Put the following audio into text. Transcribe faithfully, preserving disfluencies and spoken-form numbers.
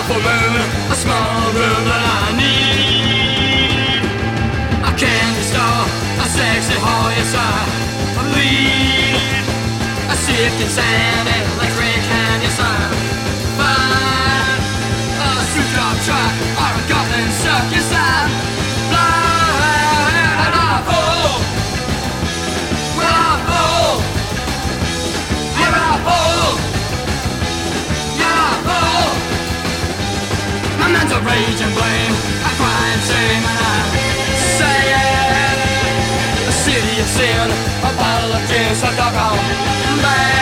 awful room, a small room that I need. A candy store, a sexy hall, yes I bleed. A sick and sad electric hand, yes I'm fine. A suit job truck, or a goblin suck, yes I'm blind. And I fall, well I fall, yeah I fall, yeah I fall. My mental rage and blame, I cry and sing and I say it. A city of sin, a bottle of gin, so doggone bad.